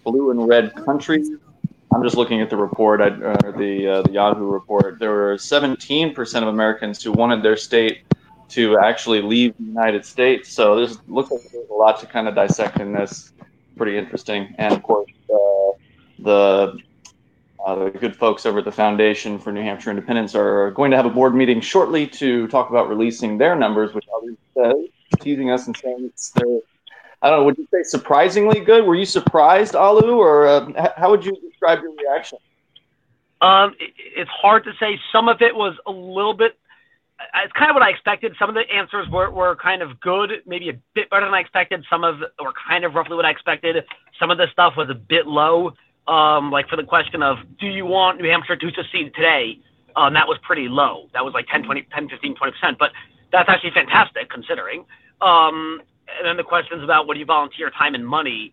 blue and red countries. I'm just looking at the report, the Yahoo report. There were 17% of Americans who wanted their state to actually leave the United States. So this looks like there's a lot to kind of dissect in this. Pretty interesting. And of course, the good folks over at the Foundation for New Hampshire Independence are going to have a board meeting shortly to talk about releasing their numbers, which Alu says, teasing us and saying they're, I don't know, would you say surprisingly good? Were you surprised, Alu, or how would you describe your reaction? It's hard to say. Some of it was a little bit, it's kind of what I expected. Some of the answers were kind of good, maybe a bit better than I expected. Some of were kind of roughly what I expected. Some of the stuff was a bit low. Like for the question of, do you want New Hampshire to secede today? That was pretty low. That was like 10, 15, 20%, but that's actually fantastic considering. And then the questions about would you volunteer time and money,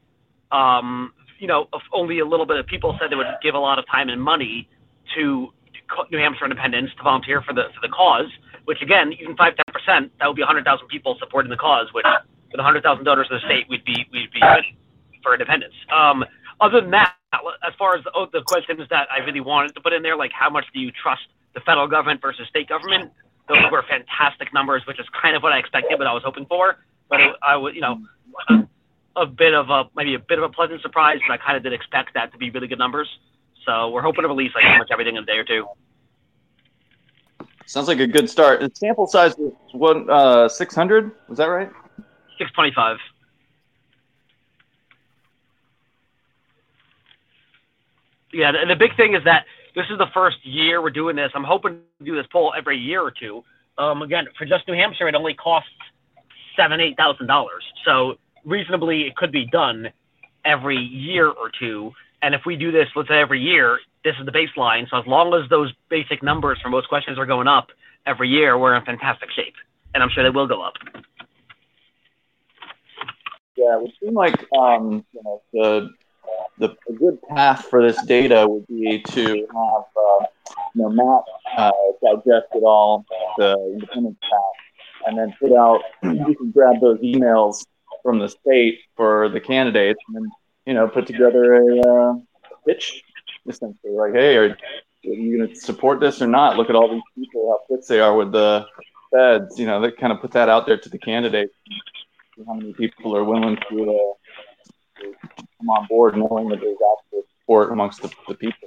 only a little bit of people said they would give a lot of time and money to New Hampshire Independence to volunteer for the cause, which again, even 5-10%, that would be 100,000 people supporting the cause, which with 100,000 donors in the state, we'd be good for independence. Other than that, as far as the questions that I really wanted to put in there, like how much do you trust the federal government versus state government? Those were fantastic numbers, which is kind of what I expected, what I was hoping for. But I was, maybe a bit of a pleasant surprise, but I kind of did expect that to be really good numbers. So we're hoping to release like pretty much everything in a day or two. Sounds like a good start. The sample size was 600. Was that right? 625. Yeah, and the big thing is that this is the first year we're doing this. I'm hoping to do this poll every year or two. Again, for just New Hampshire, it only costs $7,000-8,000. So reasonably, it could be done every year or two. And if we do this, let's say every year, this is the baseline. So as long as those basic numbers for most questions are going up every year, we're in fantastic shape. And I'm sure they will go up. Yeah, it would seem like the good path for this data would be to have Matt digest it all, the independence path, and then put out. You can grab those emails from the state for the candidates, and then put together a pitch, essentially, like, hey, are you going to support this or not? Look at all these people, how fit they are with the feds. They kind of put that out there to the candidates. See how many people are willing to come on board, knowing that there's actual support amongst the people.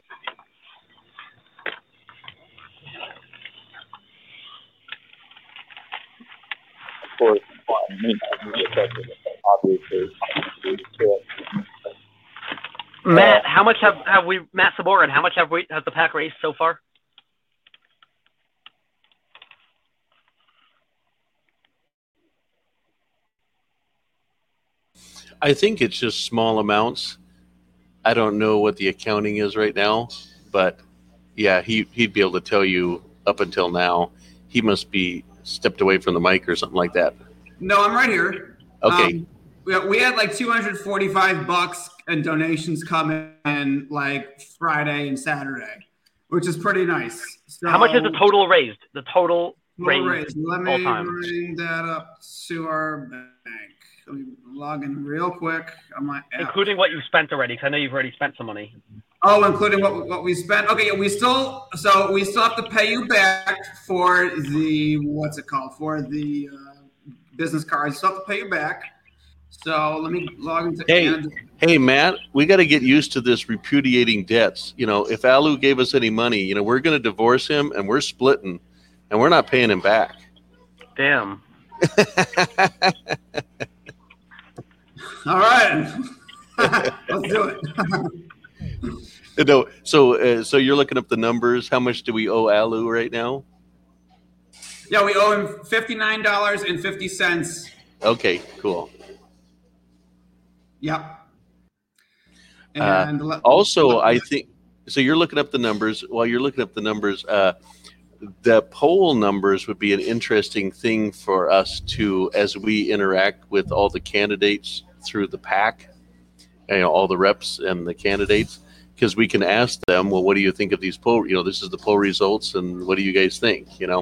Of course, obviously. Matt, how much have we, Matt Saborin, how much has the PAC raised so far? I think it's just small amounts. I don't know what the accounting is right now, but yeah, he'd be able to tell you up until now. He must be stepped away from the mic or something like that. No, I'm right here. Okay. We had like $245 in donations come in like Friday and Saturday, which is pretty nice. So, how much is the total raised? The total raised. Let me bring that up to our bank. Let me log in real quick on my app. Including what you spent already, because I know you've already spent some money. Oh, including what we spent. Okay, yeah, we still have to pay you back for the for the business cards. Still have to pay you back. So let me log into. Hey, Matt, we got to get used to this repudiating debts. If Alu gave us any money, we're going to divorce him and we're splitting, and we're not paying him back. Damn. All right, let's do it. No, so you're looking up the numbers. How much do we owe Alu right now? Yeah, we owe him $59.50. Okay, cool. Yep. And also, I think so. You're looking up the numbers. While you're looking up the numbers, the poll numbers would be an interesting thing for us to, as we interact with all the candidates through the PAC, all the reps and the candidates, because we can ask them, well, what do you think of these poll? This is the poll results, and what do you guys think? Yeah,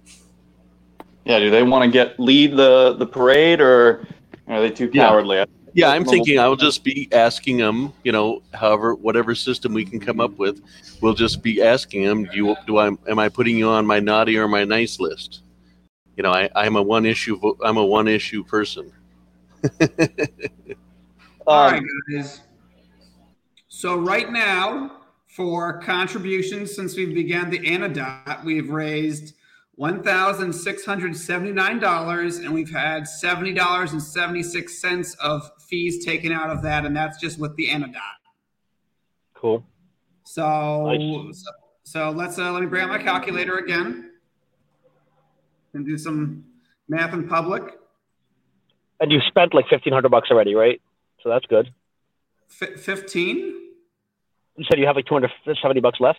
do they want to lead the parade, or are they too cowardly? Yeah, I'm thinking I'll just be asking them, however, whatever system we can come up with, we'll just be asking them, am I putting you on my naughty or my nice list? I'm a one issue person. All right, guys. So right now, for contributions since we began the Anodot, we've raised $1,679, and we've had $70.76 of fees taken out of that, and that's just with the Anodot. Cool. So, Nice. so let me bring out my calculator again and do some math in public. And you spent like $1,500 already, right? So that's good. 15. You said you have like $270 left.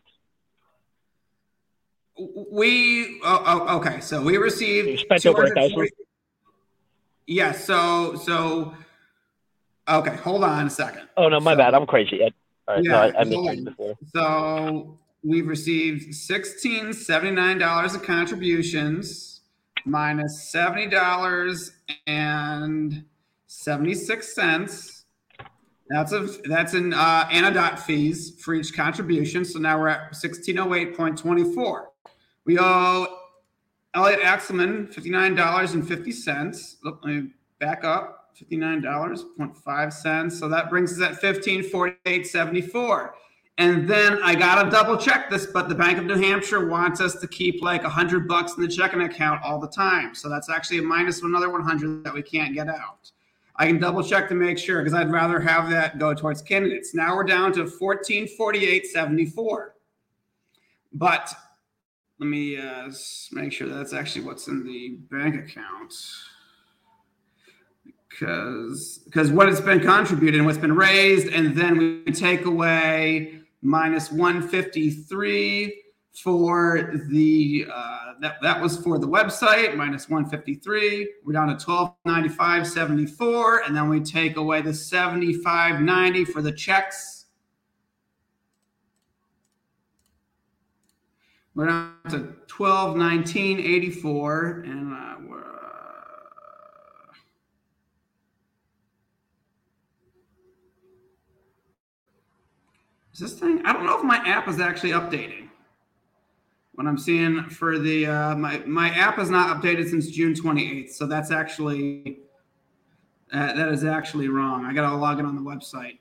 Okay. So we received. You spent over 1,000. Yeah. So. Okay. Hold on a second. Oh no, my bad. I'm crazy. All right. Yeah. No, I missed you before. So we've received $1,679 of contributions minus $70.76. That's in Anodot fees for each contribution. So now we're at 1608.24. We owe Elliot Axelman $59.50. Let me back up. $59.05. So that brings us at $1548.74. And then I gotta double check this, but the Bank of New Hampshire wants us to keep like $100 in the checking account all the time. So that's actually a minus another 100 that we can't get out. I can double check to make sure because I'd rather have that go towards candidates. Now we're down to $1448.74. But let me make sure that's actually what's in the bank account. Because what has been contributed and what's been raised, and then we take away minus 153 for the that was for the website, minus 153. We're down to 1295.74, and then we take away the 75.90 for the checks. We're down to 1219.84, and we're is this thing? I don't know if my app is actually updating. What I'm seeing for the my app is not updated since June 28th, so that's actually that is actually wrong. I got to log in on the website.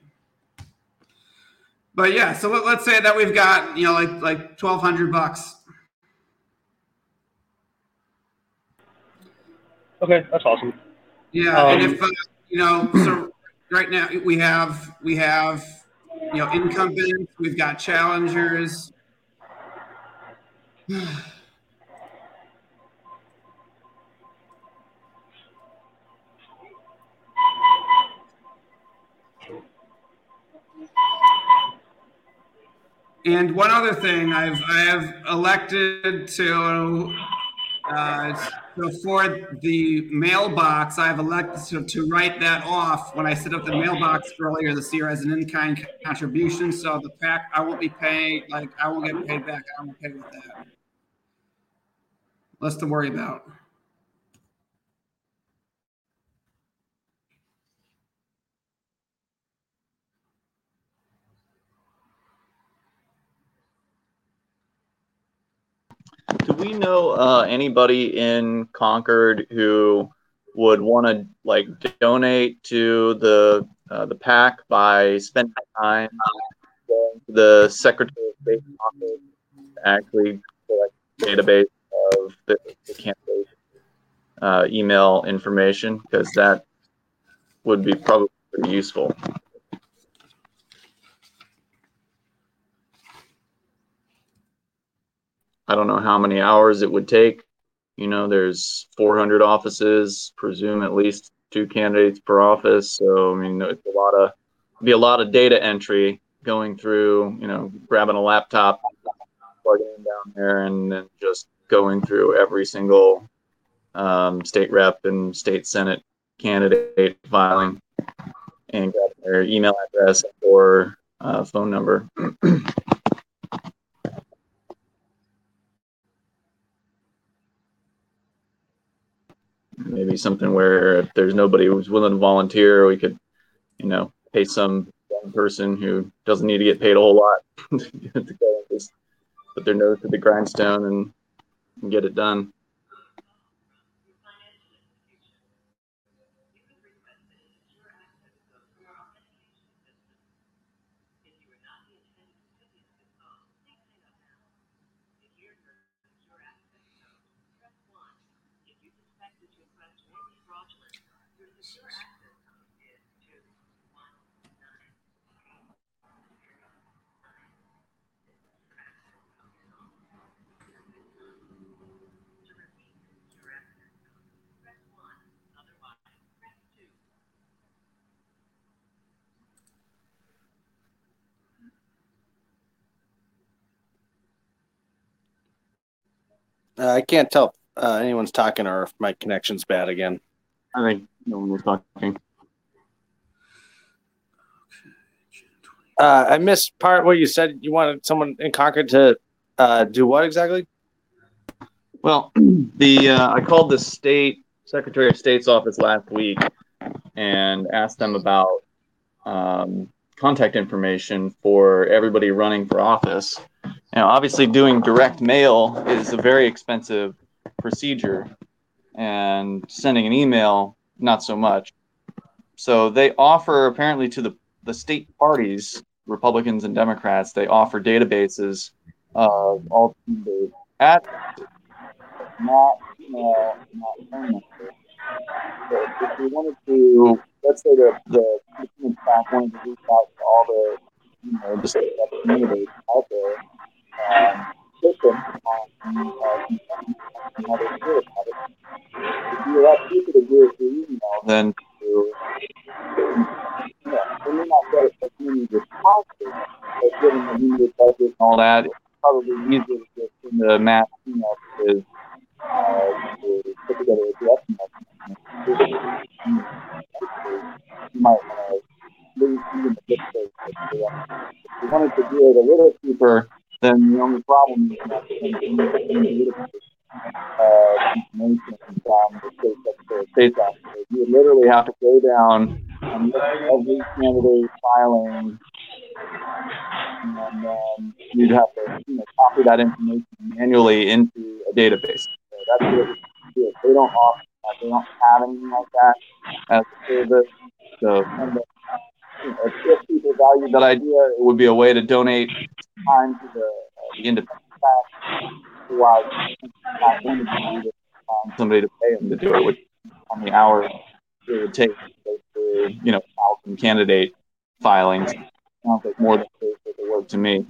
But yeah, so let's say that we've got like $1,200. Okay, that's awesome. Yeah, and if so right now we have incumbents, we've got challengers. And one other thing, I have elected to so for the mailbox, I've elected to write that off when I set up the mailbox earlier this year as an in-kind contribution. So the PAC, I won't be paid, I won't get paid back. I'm okay with that. Less to worry about. Do we know anybody in Concord who would want to donate to the PAC by spending time going to the Secretary of State's office to actually collect a database of the candidate email information, because that would be probably pretty useful. I don't know how many hours it would take. There's 400 offices, presume at least 2 candidates per office. So, I mean, it's be a lot of data entry going through, grabbing a laptop, plugging it down there, and then just going through every single state rep and state Senate candidate filing and grabbing their email address or phone number. Maybe something where if there's nobody who's willing to volunteer, we could pay some young person who doesn't need to get paid a whole lot to go and just put their nose to the grindstone and get it done. I can't tell if anyone's talking or if my connection's bad again. I think no one was talking. I missed part where you said you wanted someone in Concord to do what exactly? Well, I called the state Secretary of State's office last week and asked them about contact information for everybody running for office. Obviously, doing direct mail is a very expensive procedure, and sending an email, not so much. So they offer, apparently, to the state parties, Republicans and Democrats, they offer databases of all the addresses, not email, not phone number. So if we wanted to, let's say the staff wanted to reach out to all the the state communities out there, put them on how they feel about it. It'd be a lot cheaper to do it through email than to, we may not get as many responses, but given the media budget and all that, it's probably easier to get in the mass email to put together a direct message. You might want to lose even the bit if we wanted to do it a little cheaper, then the only problem is that information from the state Secretary of State's office. You would literally have to go down and look at every candidate filing, and then you'd have to copy that information manually into a database. So that's what it would do. They don't offer that. They don't have anything like that as a service. So if people value that idea, it would be a way to donate time to the independent staff. Otherwise, not going to find somebody to pay them to do it, which on the hour it would take for 1,000 candidate filings. Sounds like more than the work to me.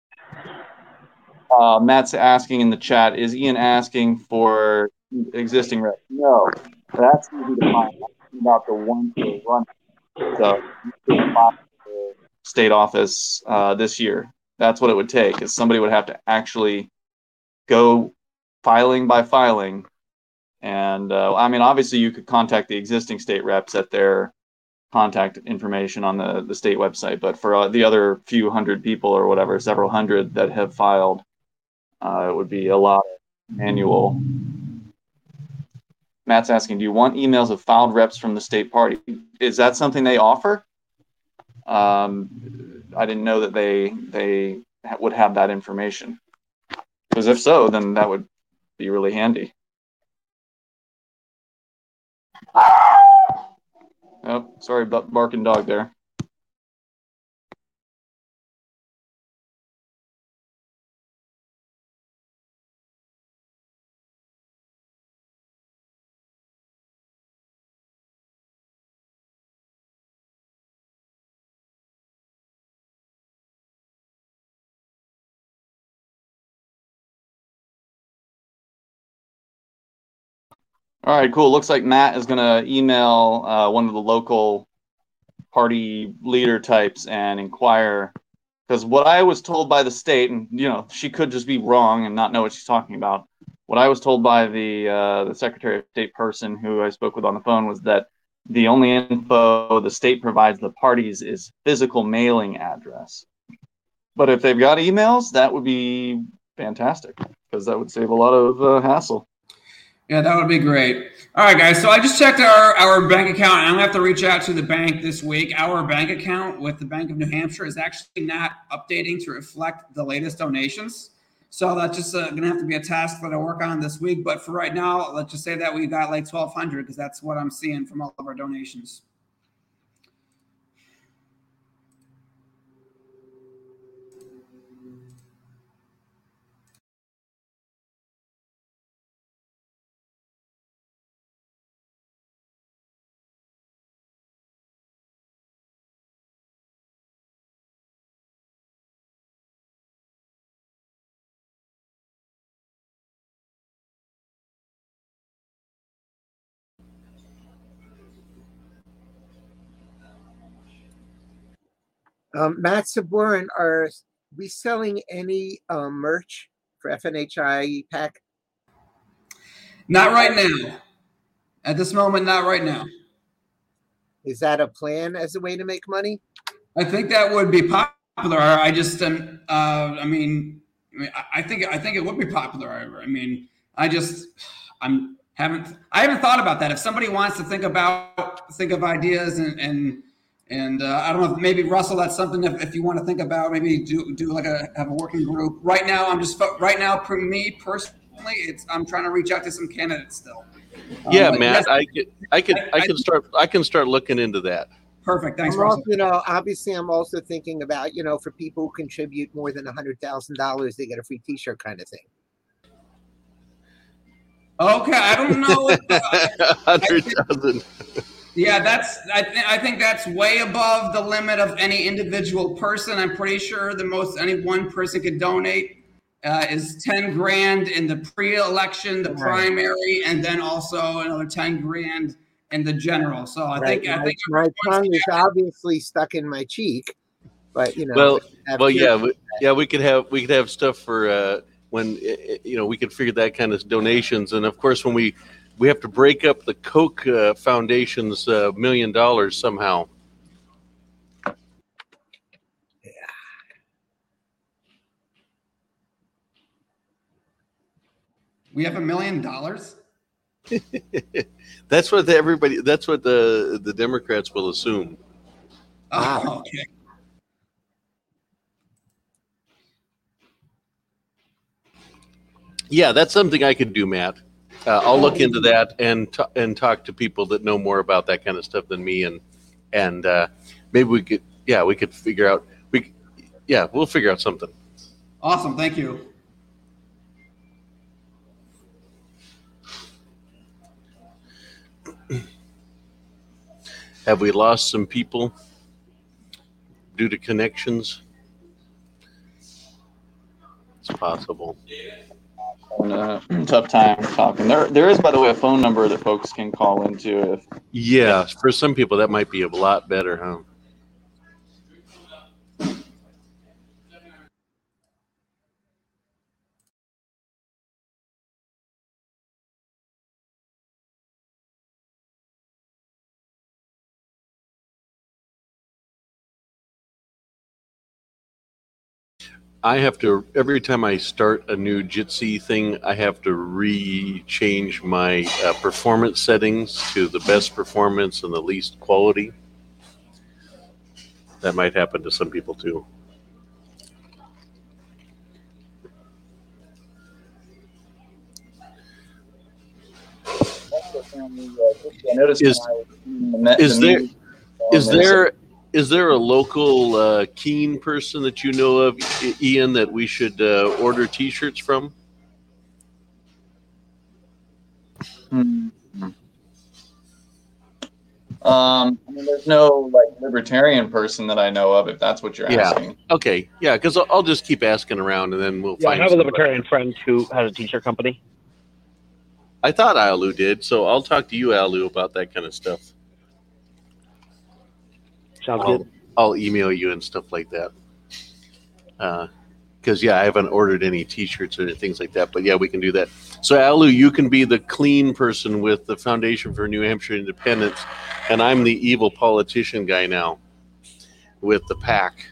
Matt's asking in the chat, is Ian asking for existing reps? No, that's easy to find. I'm about the ones who are running. So the state office this year. That's what it would take, is somebody would have to actually go filing by filing. And obviously you could contact the existing state reps at their contact information on the state website. But for the other few hundred people or whatever, several hundred that have filed, it would be a lot of manual. Matt's asking, do you want emails of filed reps from the state party? Is that something they offer? I didn't know that they would have that information. Because if so, then that would be really handy. Oh, sorry about barking dog there. All right, cool. Looks like Matt is going to email one of the local party leader types and inquire, because what I was told by the state, and she could just be wrong and not know what she's talking about. What I was told by the Secretary of State person who I spoke with on the phone was that the only info the state provides the parties is physical mailing address. But if they've got emails, that would be fantastic, because that would save a lot of hassle. Yeah, that would be great. All right, guys. So I just checked our bank account, and I'm gonna have to reach out to the bank this week. Our bank account with the Bank of New Hampshire is actually not updating to reflect the latest donations. So that's just gonna have to be a task that I work on this week. But for right now, let's just say that we got like 1,200 because that's what I'm seeing from all of our donations. Matt Saburin, are we selling any merch for FNHI pack? Not right now. At this moment, not right now. Is that a plan as a way to make money? I think that would be popular. I just, I think it would be popular. I mean, I haven't thought about that. If somebody wants to think of ideas and I don't know if maybe Russell, that's something if you want to think about, maybe do like have a working group. Right now, for me personally, I'm trying to reach out to some candidates still. Yeah, Matt, yes, I can start looking into that. Perfect. Thanks, Russell. Obviously, I'm also thinking about, for people who contribute more than $100,000, they get a free T-shirt kind of thing. Okay, I don't know. 100,000. Yeah, I think that's way above the limit of any individual person. I'm pretty sure the most any one person could donate is 10 grand in the pre-election, the primary, and then also another 10 grand in the general. So I think my tongue is obviously stuck in my cheek, but we could have stuff for when we could figure that kind of donations, and of course when we have to break up the Koch Foundation's $1 million somehow. Yeah. We have $1 million. That's what the Democrats will assume. Oh, okay. Yeah, that's something I could do, Matt. I'll look into that and talk to people that know more about that kind of stuff than me, and maybe we could figure out we'll figure out something. Awesome, thank you. Have we lost some people due to connections? It's possible. Tough time talking. There is, by the way, a phone number that folks can call into. For some people that might be a lot better, huh? I have to, every time I start a new Jitsi thing, I have to re-change my performance settings to the best performance and the least quality. That might happen to some people too. Is there a local keen person that you know of, Ian, that we should order T-shirts from? There's no libertarian person that I know of, if that's what you're asking. Okay. Yeah, because I'll just keep asking around and then we'll find. I have a libertarian friend who has a T-shirt company. I thought Alu did, so I'll talk to you, Alu, about that kind of stuff. Sounds good. I'll email you and stuff like that. Because I haven't ordered any T-shirts or things like that, but we can do that. So Alu, you can be the clean person with the Foundation for New Hampshire Independence, and I'm the evil politician guy now with the PAC.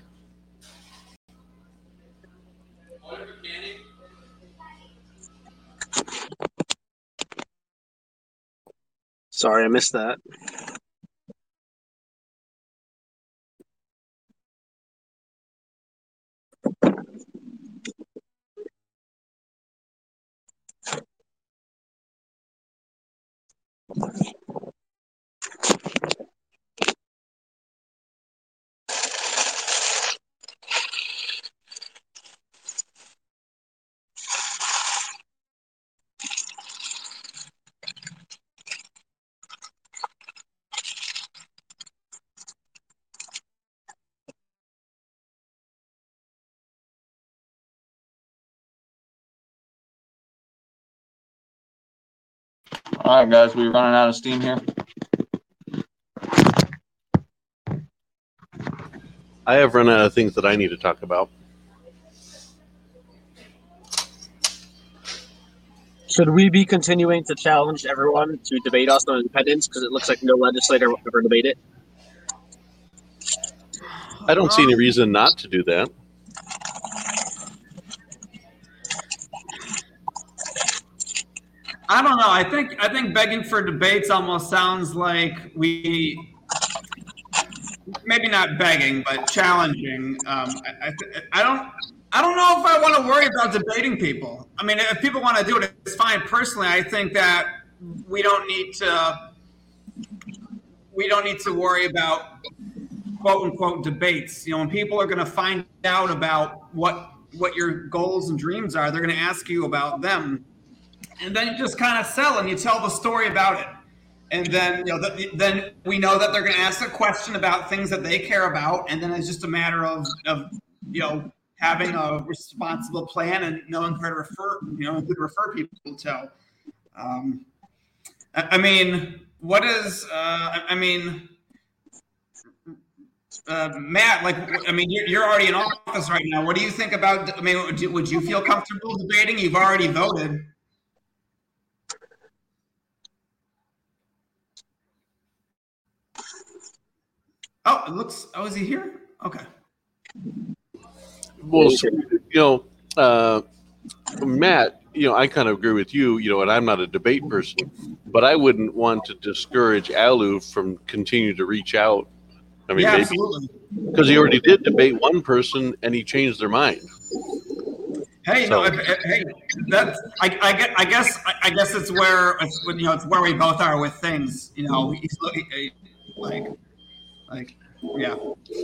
Sorry, I missed that. All right, guys, we running out of steam here. I have run out of things that I need to talk about. Should we be continuing to challenge everyone to debate us on independence? Because it looks like no legislator will ever debate it. I don't see any reason not to do that. I don't know. I think begging for debates almost sounds like we maybe not begging, but challenging. I don't know if I want to worry about debating people. I mean, if people want to do it, it's fine. Personally, I think that we don't need to worry about quote unquote debates. You know, when people are going to find out about what your goals and dreams are, they're going to ask you about them. And then you just kind of sell and you tell the story about it. And then, then we know that they're going to ask a question about things that they care about. And then it's just a matter of having a responsible plan and knowing where to refer, who to refer people to. I mean, what is, Matt, you're already in office right now. What do you think about, would you feel comfortable debating? You've already voted. Oh, is he here? Okay. Well, Matt, I kind of agree with you, and I'm not a debate person, but I wouldn't want to discourage Alu from continuing to reach out. I mean, maybe absolutely. Because he already did debate one person and he changed their mind. Hey, So- that's I guess it's where it's where we both are with things. He's looking yeah.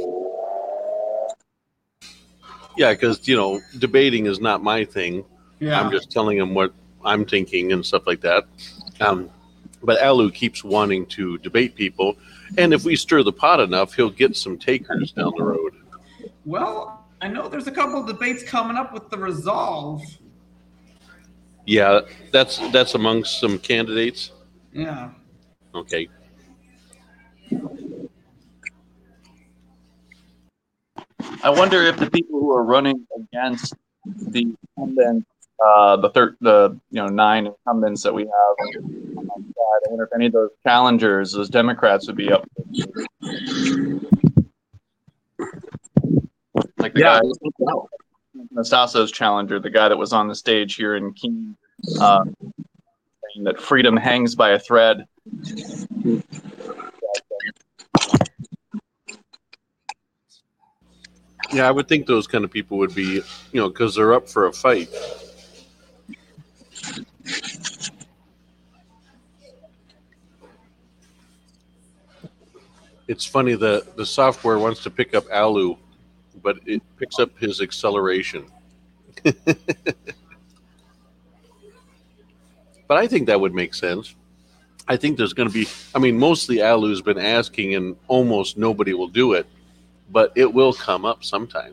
Yeah, because, debating is not my thing. Yeah. I'm just telling him what I'm thinking and stuff like that. But Alu keeps wanting to debate people. And if we stir the pot enough, he'll get some takers down the road. Well, I know there's a couple of debates coming up with the Resolve. Yeah, that's amongst some candidates. Yeah. Okay. I wonder if the people who are running against the incumbents, the 9 incumbents that we have on my side, I wonder if any of those challengers, those Democrats, would be up. Like the guy, Nastasso's challenger, the guy that was on the stage here in Keene, saying that freedom hangs by a thread. Yeah, I would think those kind of people would be, because they're up for a fight. It's funny that the software wants to pick up Alu, but it picks up his acceleration. But I think that would make sense. I think there's going to be, mostly Alu's been asking and almost nobody will do it, but it will come up sometime.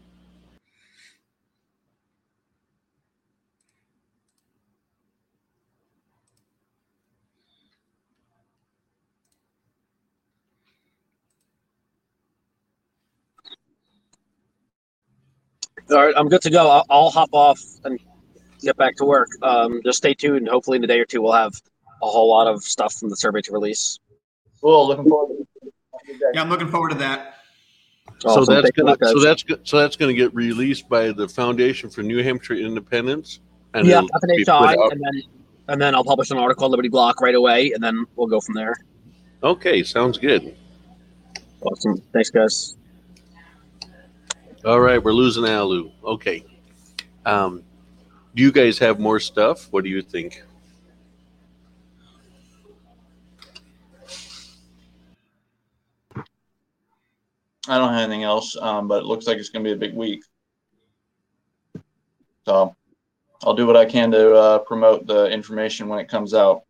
All right, I'm good to go. I'll hop off and get back to work. Just stay tuned. Hopefully in a day or two we'll have a whole lot of stuff from the survey to release. Cool. Looking forward to it. Yeah, I'm looking forward to that. So Awesome. that's Thank you, gonna guys. get released by the Foundation for New Hampshire Independence, and Yeah, it'll be put FNHI, out- and and then I'll publish an article on Liberty Block right away, and then we'll go from there. Okay, sounds good. Awesome. Thanks, guys. All right, we're losing Alu. Okay. Do you guys have more stuff? What do you think? I don't have anything else, but it looks like it's going to be a big week. So I'll do what I can to promote the information when it comes out.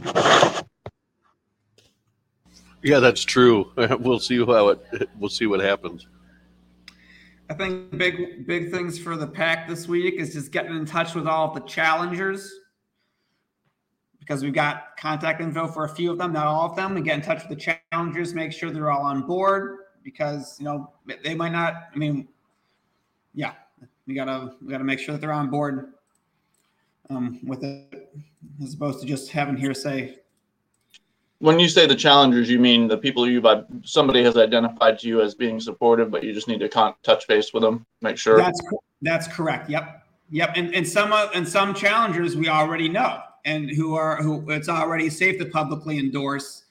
Yeah, that's true. We'll see what happens. I think big things for the pack this week is just getting in touch with all of the challengers, because we've got contact info for a few of them, not all of them, and get in touch with the challengers, make sure they're all on board, because they might not. I mean, yeah, we gotta make sure that they're on board with it, as opposed to just having hearsay. When you say the challengers, you mean the people somebody has identified to you as being supportive, but you just need to touch base with them, make sure. That's correct. Yep. And some challengers we already know, and who it's already safe to publicly endorse.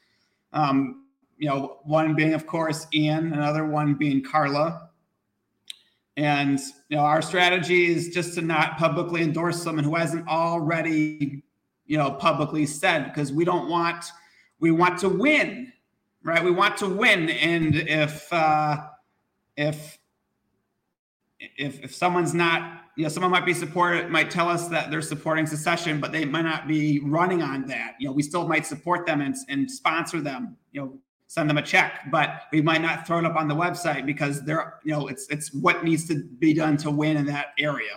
One being, of course, Ian, another one being Carla. And our strategy is just to not publicly endorse someone who hasn't already, publicly said, because we want to win, right? We want to win. And if someone's not, someone might be might tell us that they're supporting secession, but they might not be running on that. We still might support them and sponsor them, send them a check, but we might not throw it up on the website because they're, it's what needs to be done to win in that area.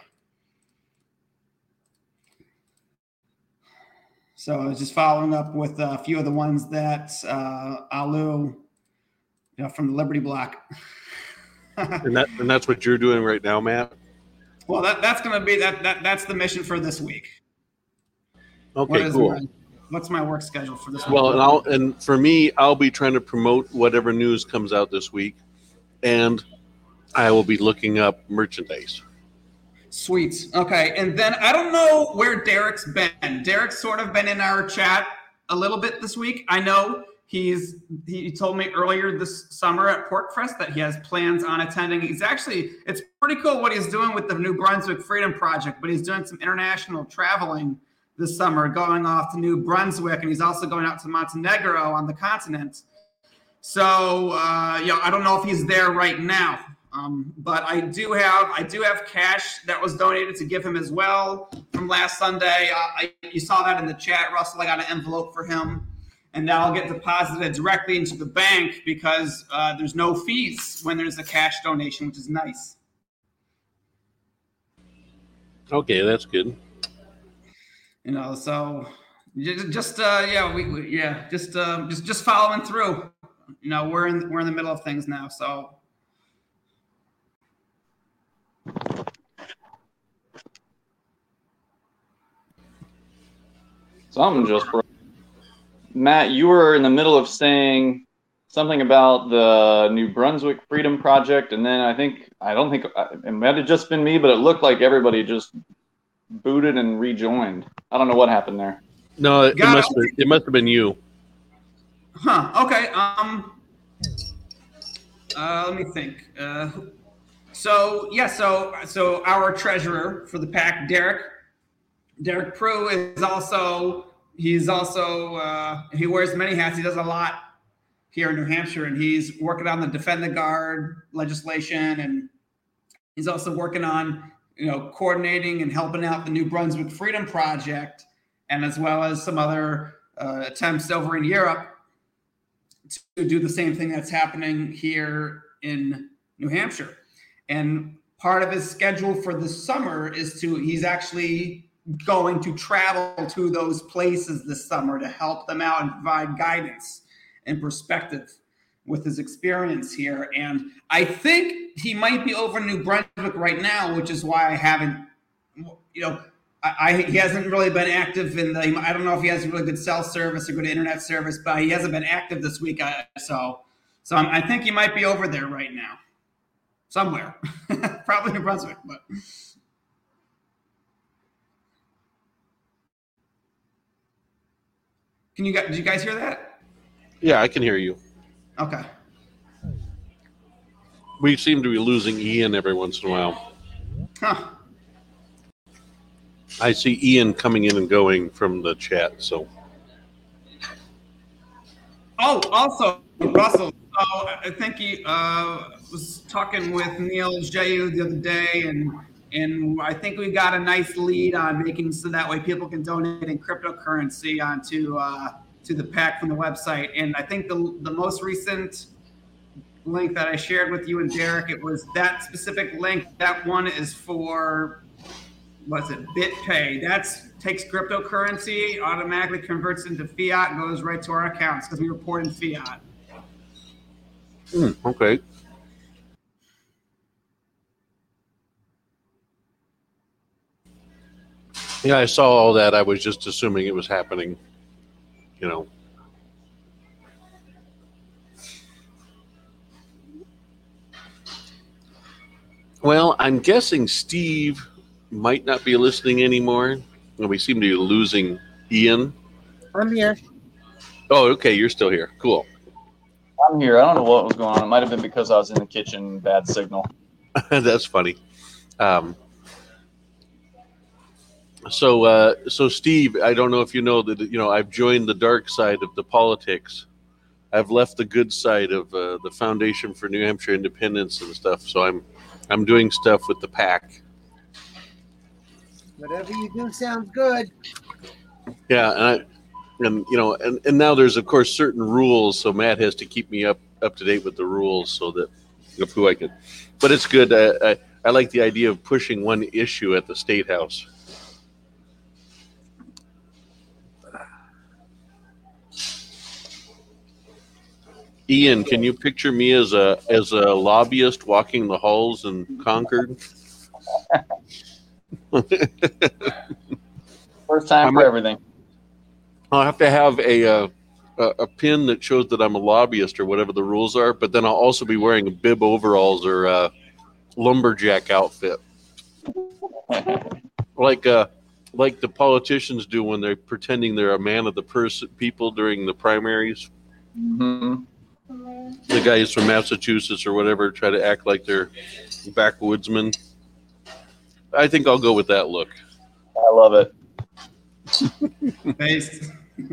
So I was just following up with a few of the ones that Alu, from the Liberty Block. and that's what you're doing right now, Matt? Well, that's going to be that's the mission for this week. Okay, cool. What's my work schedule for this week? Well, and for me, I'll be trying to promote whatever news comes out this week, and I will be looking up merchandise. Sweet. Okay. And then I don't know where Derek's been. Derek's sort of been in our chat a little bit this week. I know he told me earlier this summer at PortFest that he has plans on attending. It's pretty cool what he's doing with the New Brunswick Freedom Project, but he's doing some international traveling this summer, going off to New Brunswick, and he's also going out to Montenegro on the continent. So, I don't know if he's there right now. But I do have cash that was donated to give him as well from last Sunday. You saw that in the chat, Russell. I got an envelope for him, and that'll get deposited directly into the bank because there's no fees when there's a cash donation, which is nice. Okay, that's good. So just following through. We're in the middle of things now, so. Something just broke. Matt, you were in the middle of saying something about the New Brunswick Freedom Project, and then I don't think it might have just been me, but it looked like everybody just booted and rejoined. I don't know what happened there. No, it must have been you. Huh. Okay. Let me think. So our treasurer for the pack, Derek Prue, he wears many hats. He does a lot here in New Hampshire, and he's working on the Defend the Guard legislation, and he's also working on coordinating and helping out the New Brunswick Freedom Project, and as well as some other attempts over in Europe to do the same thing that's happening here in New Hampshire. And part of his schedule for the summer he's actually going to travel to those places this summer to help them out and provide guidance and perspective with his experience here. And I think he might be over in New Brunswick right now, which is why I haven't, he hasn't really been active I don't know if he has really good cell service or good internet service, but he hasn't been active this week. So I think he might be over there right now. Somewhere, probably New Brunswick, but Did you guys hear that? Yeah, I can hear you. Okay. We seem to be losing Ian every once in a while. Huh. I see Ian coming in and going from the chat. So. Oh, also, Russell. So I think he was talking with Neil Jayu the other day, and I think we got a nice lead on making so that way people can donate in cryptocurrency onto to the PAC from the website. And I think the most recent link that I shared with you and Derek, it was that specific link. That one is for, what's it, BitPay. That's takes cryptocurrency, automatically converts into fiat, and goes right to our accounts because we report in fiat. Okay. Yeah, I saw all that. I was just assuming it was happening, you know. Well, I'm guessing Steve might not be listening anymore. We seem to be losing Ian. I'm here. Oh, okay. You're still here. Cool. I'm here. I don't know what was going on. It might have been because I was in the kitchen, bad signal. That's funny. So Steve, I don't know if you know that, I've joined the dark side of the politics. I've left the good side of the Foundation for New Hampshire Independence and stuff. So I'm doing stuff with the PAC. Whatever you do sounds good. Yeah, and now there's of course certain rules, so Matt has to keep me up to date with the rules so that of who I can. But it's good. I like the idea of pushing one issue at the State House. Ian, can you picture me as a lobbyist walking the halls in Concord? First time for everything. I'll have to have a pin that shows that I'm a lobbyist or whatever the rules are, but then I'll also be wearing a bib overalls or a lumberjack outfit, like the politicians do when they're pretending they're a man of the people during the primaries. Mm-hmm. The guys from Massachusetts or whatever try to act like they're backwoodsmen. I think I'll go with that look. I love it. Based.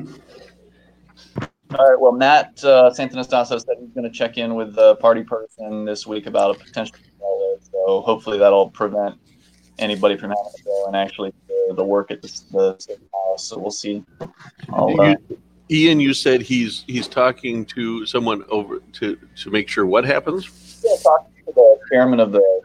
All right. Well, Matt Santanastasa said he's going to check in with the party person this week about a potential follow. So hopefully that'll prevent anybody from having to go and actually do the work at the State House. So we'll see. Ian, you said he's talking to someone over to make sure what happens. Yeah, talking to the chairman of the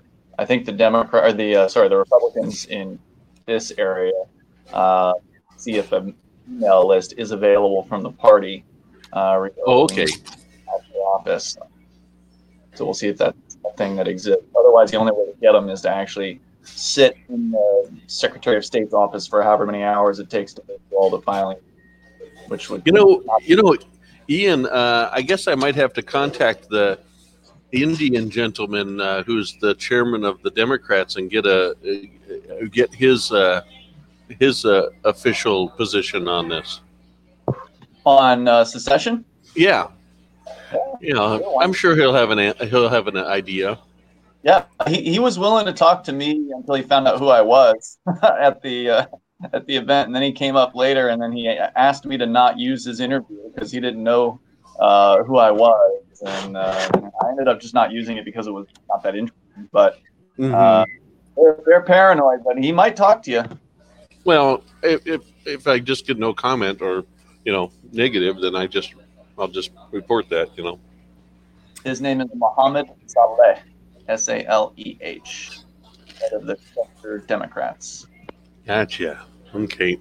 Republicans in this area. See if an email list is available from the party. Okay. The office. So we'll see if that's a thing that exists. Otherwise, the only way to get them is to actually sit in the Secretary of State's office for however many hours it takes to do all the filing. Which would Ian, I guess I might have to contact the Indian gentleman who's the chairman of the Democrats and get his official position on this. On secession? Yeah. I'm sure he'll have an idea. Yeah, he was willing to talk to me until he found out who I was at the event, and then he came up later, and then he asked me to not use his interview because he didn't know who I was, and I ended up just not using it because it was not that interesting. But they're paranoid, but he might talk to you. Well, if I just get no comment or negative, then I'll just report that. His name is Mohammed Saleh, Saleh, head of the Democrats. Gotcha. Okay.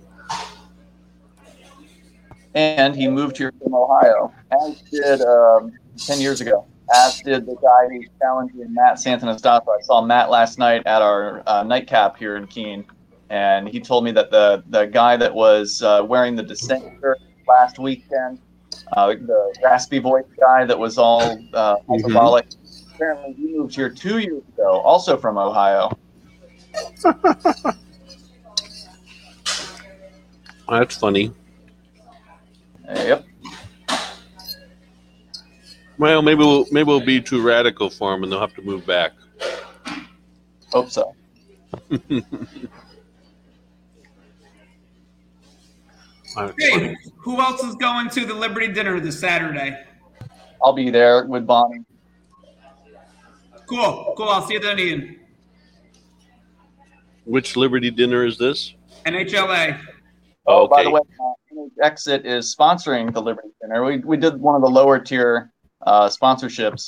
And he moved here from Ohio, as did 10 years ago, as did the guy who's challenging Matt Santanastasa. I saw Matt last night at our nightcap here in Keene, and he told me that the guy that was wearing the dissent shirt last weekend, the raspy voice guy that was all hyperbolic, apparently he moved here 2 years ago, also from Ohio. That's funny. Yep. Well, maybe we'll be too radical for them, and they'll have to move back. Hope so. Hey, who else is going to the Liberty dinner this Saturday? I'll be there with Bonnie. Cool. I'll see you then, Ian. Which Liberty dinner is this? NHLA. Oh, by Okay. the way, Exit is sponsoring the Liberty Dinner. We did one of the lower tier sponsorships.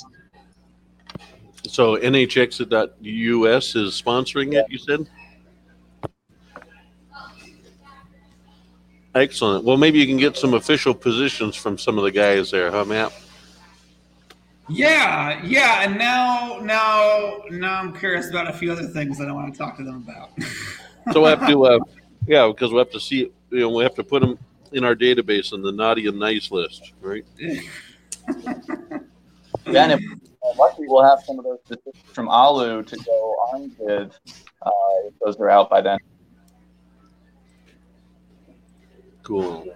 So NHX.US is sponsoring it, you said? Excellent. Well, maybe you can get some official positions from some of the guys there, huh, Matt? Yeah. And now I'm curious about a few other things that I want to talk to them about. So we have to, because we have to see, we have to put them in our database on the naughty and nice list, right? Then, if lucky, we'll have some of those statistics from Alu to go on with if those are out by then. Cool.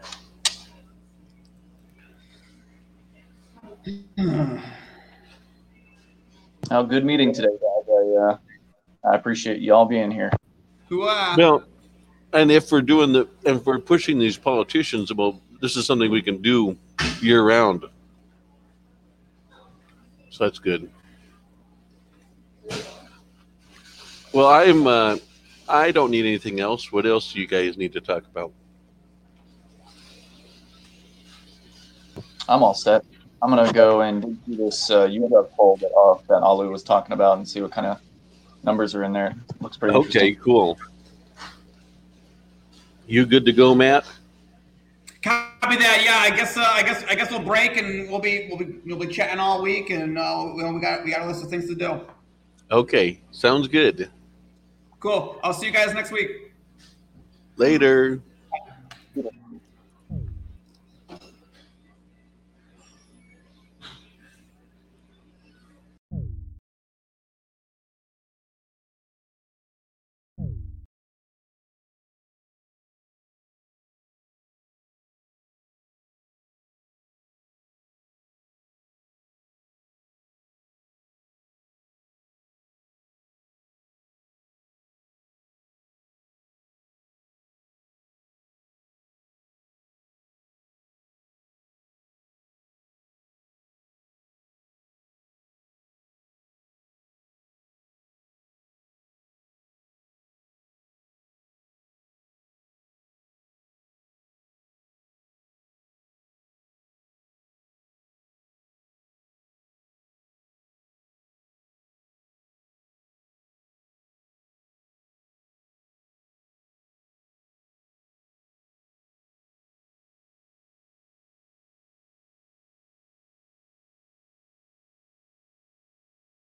Now, good meeting today, guys. I appreciate you all being here. Well, and if we're pushing these politicians, well, this is something we can do year round. So that's good. Well, I don't need anything else. What else do you guys need to talk about? I'm all set. I'm gonna go and do this YouGov poll that Alu was talking about and see what kind of numbers are in there. Looks pretty Okay, interesting. cool. You good to go, Matt? Copy that. Yeah, I guess we'll break and we'll be chatting all week, and we got a list of things to do. Okay, sounds good. Cool. I'll see you guys next week. Later.